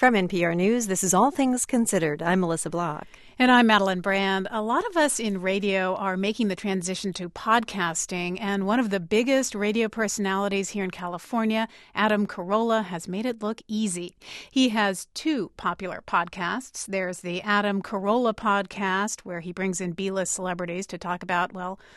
From NPR News, this is All Things Considered. I'm Melissa Block. And I'm Madeline Brand. A lot of us in radio are making the transition to podcasting, and one of the biggest radio personalities here in California, Adam Carolla, has made it look easy. He has two popular podcasts. There's the Adam Carolla podcast, where he brings in B-list celebrities to talk about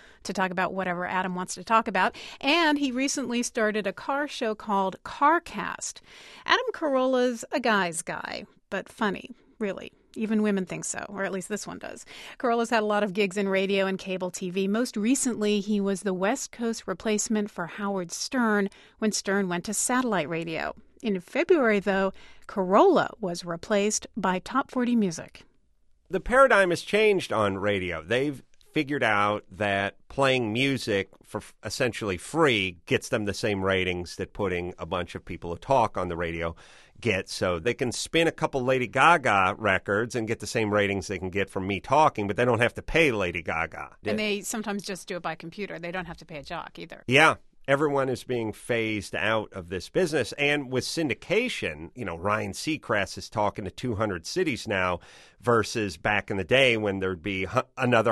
whatever Adam wants to talk about. And he recently started a car show called CarCast. Adam Carolla's a guy's guy, but funny, really. Even women think so, or at least this one does. Carolla's had a lot of gigs in radio and cable TV. Most recently, he was the West Coast replacement for Howard Stern when Stern went to satellite radio. In February, though, Carolla was replaced by Top 40 Music. The paradigm has changed on radio. They've figured out that playing music for essentially free gets them the same ratings that putting a bunch of people who talk on the radio get. So they can spin a couple Lady Gaga records and get the same ratings they can get from me talking, but they don't have to pay Lady Gaga. And they sometimes just do it by computer. They don't have to pay a jock either. Yeah. Everyone is being phased out of this business. And with syndication, Ryan Seacrest is talking to 200 cities now versus back in the day when there'd be another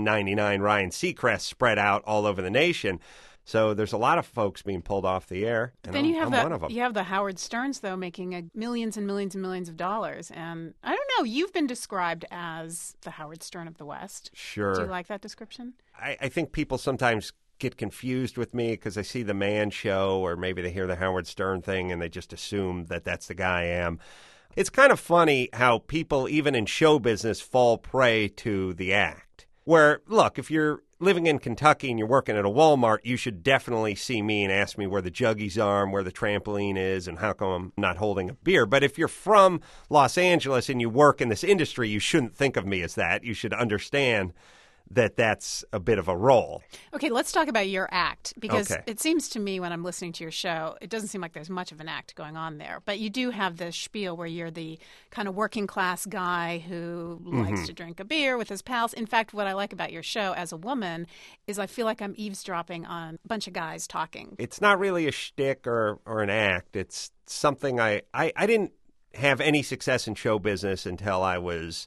199 Ryan Seacrest spread out all over the nation. So there's a lot of folks being pulled off the air, and then I'm one of them. You have the Howard Sterns, though, making millions and millions and millions of dollars. And I don't know, you've been described as the Howard Stern of the West. Sure. Do you like that description? I think people sometimes get confused with me because I see the Man Show, or maybe they hear the Howard Stern thing and they just assume that that's the guy I am. It's kind of funny how people, even in show business, fall prey to the act. Where, look, if you're living in Kentucky and you're working at a Walmart, you should definitely see me and ask me where the juggies are and where the trampoline is and how come I'm not holding a beer. But if you're from Los Angeles and you work in this industry, you shouldn't think of me as that. You should understand that that's a bit of a role. Okay, let's talk about your act, because It seems to me when I'm listening to your show, it doesn't seem like there's much of an act going on there. But you do have this spiel where you're the kind of working class guy who likes to drink a beer with his pals. In fact, what I like about your show as a woman is I feel like I'm eavesdropping on a bunch of guys talking. It's not really a shtick or an act. It's something I didn't have any success in show business until I was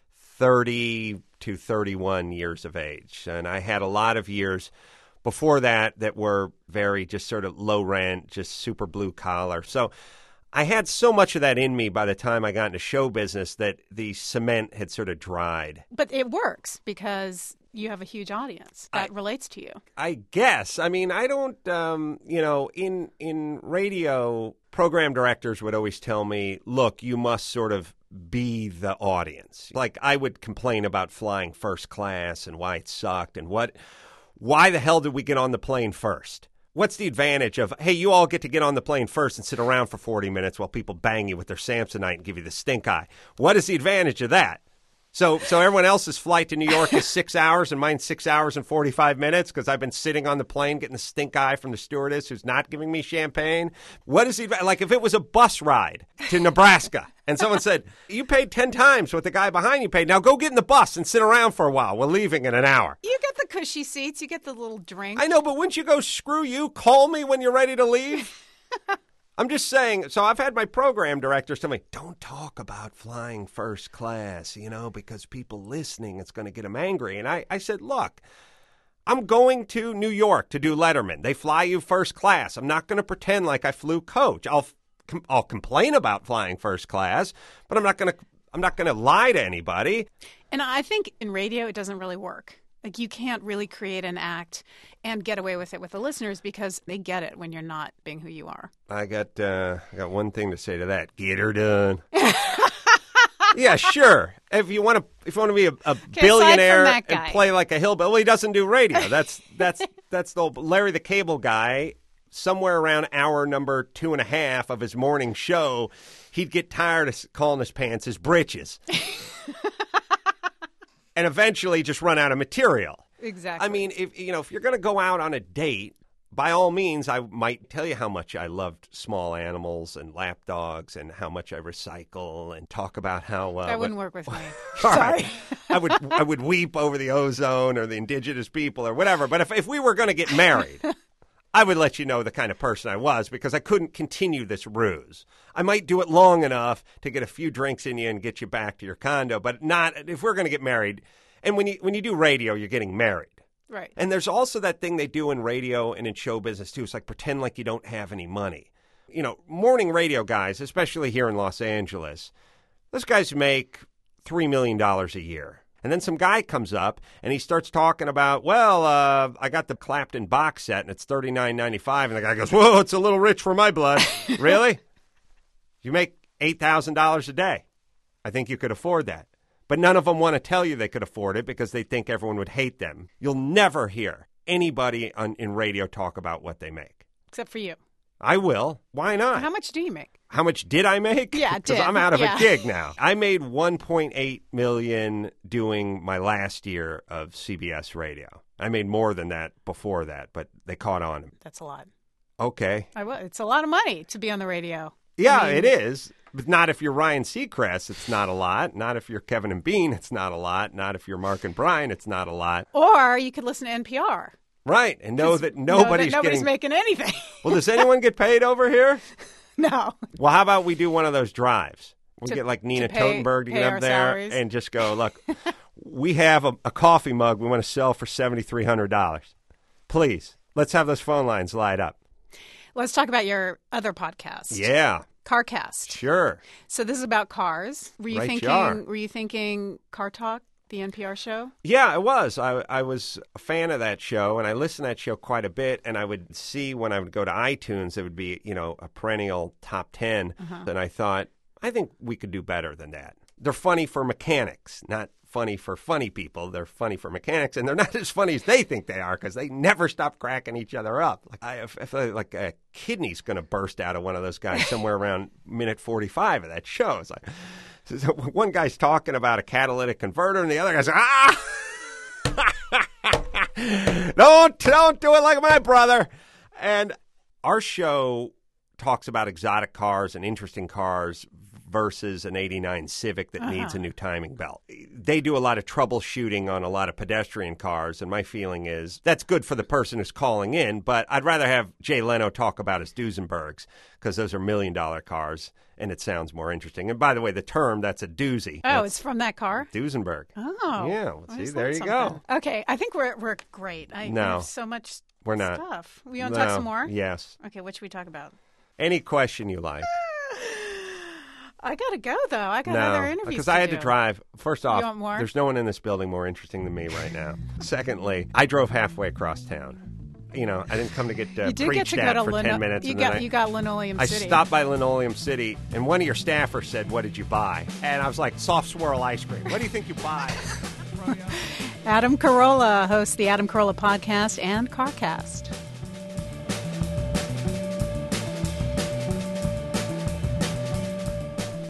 30 to 31 years of age. And I had a lot of years before that were very just sort of low rent, just super blue collar. So I had so much of that in me by the time I got into show business that the cement had sort of dried. But it works because you have a huge audience that relates to you. I guess. I mean, I don't, in radio, program directors would always tell me, look, you must sort of be the audience. Like, I would complain about flying first class and why it sucked and why the hell did we get on the plane first? What's the advantage of, hey, you all get to get on the plane first and sit around for 40 minutes while people bang you with their Samsonite and give you the stink eye? What is the advantage of that? So everyone else's flight to New York is 6 hours and mine's 6 hours and 45 minutes because I've been sitting on the plane getting the stink eye from the stewardess who's not giving me champagne. What is like if it was a bus ride to Nebraska and someone said, you paid 10 times what the guy behind you paid. Now go get in the bus and sit around for a while. We're leaving in an hour. You get the cushy seats. You get the little drink. I know, but wouldn't you go, screw you, call me when you're ready to leave? I'm just saying, so I've had my program directors tell me, don't talk about flying first class, because people listening, it's going to get them angry. And I said, look, I'm going to New York to do Letterman. They fly you first class. I'm not going to pretend like I flew coach. I'll complain about flying first class, but I'm not going to lie to anybody. And I think in radio, it doesn't really work. Like, you can't really create an act and get away with it with the listeners because they get it when you're not being who you are. I got one thing to say to that. Get her done. Yeah, sure. If you want to be a billionaire and play like a hillbilly, well, he doesn't do radio. That's the Larry the Cable Guy. Somewhere around hour number 2.5 of his morning show, he'd get tired of calling his pants his britches. And eventually just run out of material. Exactly. I mean, if you're going to go out on a date, by all means, I might tell you how much I loved small animals and lap dogs and how much I recycle and talk about how that wouldn't work with me. Sorry, I would weep over the ozone or the indigenous people or whatever. But if we were going to get married, I would let you know the kind of person I was because I couldn't continue this ruse. I might do it long enough to get a few drinks in you and get you back to your condo, but not if we're going to get married. And when you do radio, you're getting married. Right. And there's also that thing they do in radio and in show business, too. It's like pretend like you don't have any money. You know, morning radio guys, especially here in Los Angeles, those guys make $3 million a year. And then some guy comes up and he starts talking about, I got the Clapton box set and it's $39.95. And the guy goes, whoa, it's a little rich for my blood. Really? You make $8,000 a day. I think you could afford that. But none of them want to tell you they could afford it because they think everyone would hate them. You'll never hear anybody in radio talk about what they make. Except for you. I will. Why not? How much do you make? How much did I make? Yeah, because I'm out of a gig now. I made $1.8 million doing my last year of CBS radio. I made more than that before that, but they caught on. That's a lot. Okay. It's a lot of money to be on the radio. Yeah, it is. But not if you're Ryan Seacrest, it's not a lot. Not if you're Kevin and Bean, it's not a lot. Not if you're Mark and Brian, it's not a lot. Or you could listen to NPR. Right, and know that nobody's making anything. Well, does anyone get paid over here? No. Well, how about we do one of those drives? We'll get like Nina Totenberg to get up there salaries. And just go, look, we have a coffee mug we want to sell for $7,300. Please, let's have those phone lines light up. Let's talk about your other podcast. Yeah. CarCast. Sure. So this is about cars. Were you thinking Car Talk, the NPR show? Yeah, it was. I was a fan of that show, and I listened to that show quite a bit, and I would see when I would go to iTunes, it would be, a perennial top 10, and I thought, I think we could do better than that. They're funny for mechanics, not funny for funny people. They're funny for mechanics, and they're not as funny as they think they are because they never stop cracking each other up. I feel like a kidney's going to burst out of one of those guys somewhere around minute 45 of that show. It's like so one guy's talking about a catalytic converter, and the other guy's don't do it like my brother. And our show talks about exotic cars and interesting cars versus an 89 Civic that needs a new timing belt. They do a lot of troubleshooting on a lot of pedestrian cars, and my feeling is that's good for the person who's calling in, but I'd rather have Jay Leno talk about his Duesenbergs because those are $1 million cars, and it sounds more interesting. And by the way, the term, that's a doozy. It's from that car? Duesenberg. Oh. Yeah, well, see, there you go. Okay, I think we're great. We have so much stuff. We want to talk some more? Yes. Okay, what should we talk about? Any question you like. I got to go, though. I got other interviews because I had to drive. First off, you want more? There's no one in this building more interesting than me right now. Secondly, I drove halfway across town. I didn't come to get preached at for 10 minutes. You got Linoleum City. I stopped by Linoleum City, and one of your staffers said, "What did you buy?" And I was like, "Soft swirl ice cream." What do you think you buy? Adam Carolla hosts the Adam Carolla podcast and CarCast.